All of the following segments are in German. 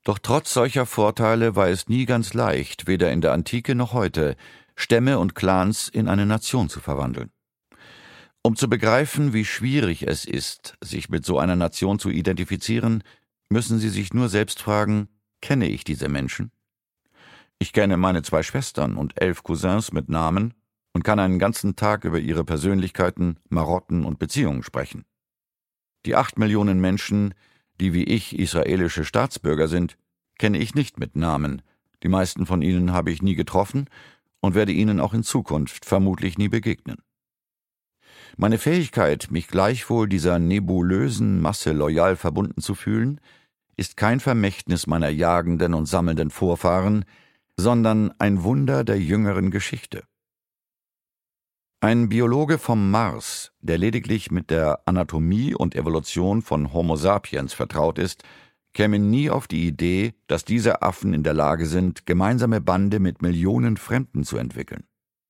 Doch trotz solcher Vorteile war es nie ganz leicht, weder in der Antike noch heute, Stämme und Clans in eine Nation zu verwandeln. Um zu begreifen, wie schwierig es ist, sich mit so einer Nation zu identifizieren, müssen Sie sich nur selbst fragen: Kenne ich diese Menschen? Ich kenne meine 2 Schwestern und 11 Cousins mit Namen und kann einen ganzen Tag über ihre Persönlichkeiten, Marotten und Beziehungen sprechen. Die 8 Millionen Menschen, die wie ich israelische Staatsbürger sind, kenne ich nicht mit Namen. Die meisten von ihnen habe ich nie getroffen und werde ihnen auch in Zukunft vermutlich nie begegnen. Meine Fähigkeit, mich gleichwohl dieser nebulösen Masse loyal verbunden zu fühlen, ist kein Vermächtnis meiner jagenden und sammelnden Vorfahren, sondern ein Wunder der jüngeren Geschichte. Ein Biologe vom Mars, der lediglich mit der Anatomie und Evolution von Homo sapiens vertraut ist, käme nie auf die Idee, dass diese Affen in der Lage sind, gemeinsame Bande mit Millionen Fremden zu entwickeln.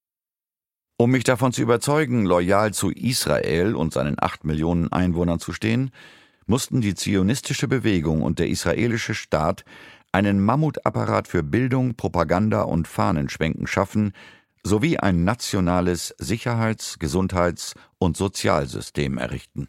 Um mich davon zu überzeugen, loyal zu Israel und seinen 8 Millionen Einwohnern zu stehen, mussten die zionistische Bewegung und der israelische Staat einen Mammutapparat für Bildung, Propaganda und Fahnenschwenken schaffen, sowie ein nationales Sicherheits-, Gesundheits- und Sozialsystem errichten.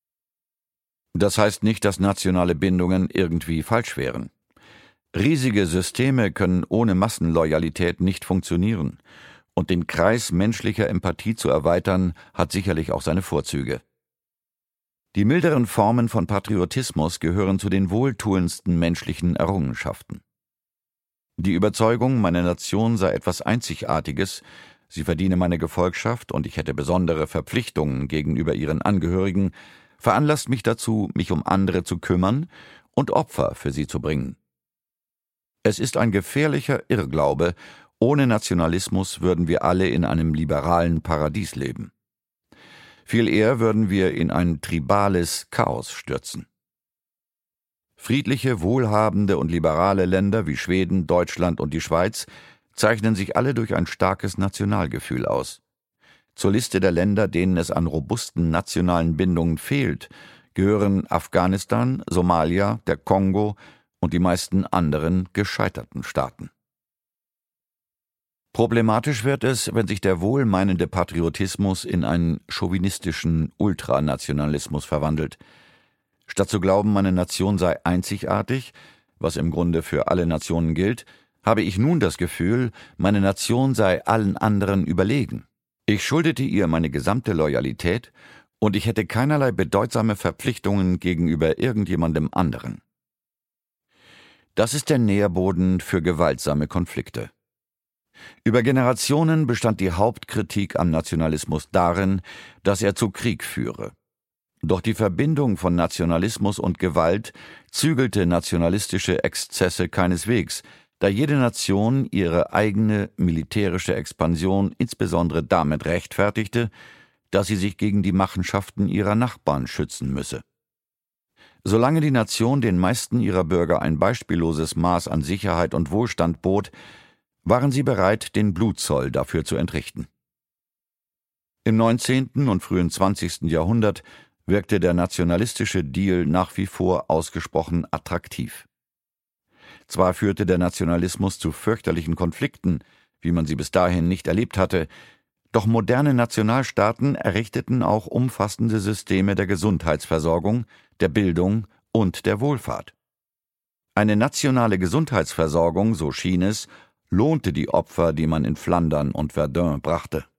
Das heißt nicht, dass nationale Bindungen irgendwie falsch wären. Riesige Systeme können ohne Massenloyalität nicht funktionieren, und den Kreis menschlicher Empathie zu erweitern, hat sicherlich auch seine Vorzüge. Die milderen Formen von Patriotismus gehören zu den wohltuendsten menschlichen Errungenschaften. Die Überzeugung, meine Nation sei etwas Einzigartiges, sie verdiene meine Gefolgschaft und ich hätte besondere Verpflichtungen gegenüber ihren Angehörigen, veranlasst mich dazu, mich um andere zu kümmern und Opfer für sie zu bringen. Es ist ein gefährlicher Irrglaube, ohne Nationalismus würden wir alle in einem liberalen Paradies leben. Viel eher würden wir in ein tribales Chaos stürzen. Friedliche, wohlhabende und liberale Länder wie Schweden, Deutschland und die Schweiz zeichnen sich alle durch ein starkes Nationalgefühl aus. Zur Liste der Länder, denen es an robusten nationalen Bindungen fehlt, gehören Afghanistan, Somalia, der Kongo und die meisten anderen gescheiterten Staaten. Problematisch wird es, wenn sich der wohlmeinende Patriotismus in einen chauvinistischen Ultranationalismus verwandelt. Statt zu glauben, meine Nation sei einzigartig, was im Grunde für alle Nationen gilt, habe ich nun das Gefühl, meine Nation sei allen anderen überlegen. Ich schuldete ihr meine gesamte Loyalität und ich hätte keinerlei bedeutsame Verpflichtungen gegenüber irgendjemandem anderen. Das ist der Nährboden für gewaltsame Konflikte. Über Generationen bestand die Hauptkritik am Nationalismus darin, dass er zu Krieg führe. Doch die Verbindung von Nationalismus und Gewalt zügelte nationalistische Exzesse keineswegs, da jede Nation ihre eigene militärische Expansion insbesondere damit rechtfertigte, dass sie sich gegen die Machenschaften ihrer Nachbarn schützen müsse. Solange die Nation den meisten ihrer Bürger ein beispielloses Maß an Sicherheit und Wohlstand bot, waren sie bereit, den Blutzoll dafür zu entrichten. Im 19. und frühen 20. Jahrhundert wirkte der nationalistische Deal nach wie vor ausgesprochen attraktiv. Zwar führte der Nationalismus zu fürchterlichen Konflikten, wie man sie bis dahin nicht erlebt hatte, doch moderne Nationalstaaten errichteten auch umfassende Systeme der Gesundheitsversorgung, der Bildung und der Wohlfahrt. Eine nationale Gesundheitsversorgung, so schien es, lohnte die Opfer, die man in Flandern und Verdun brachte.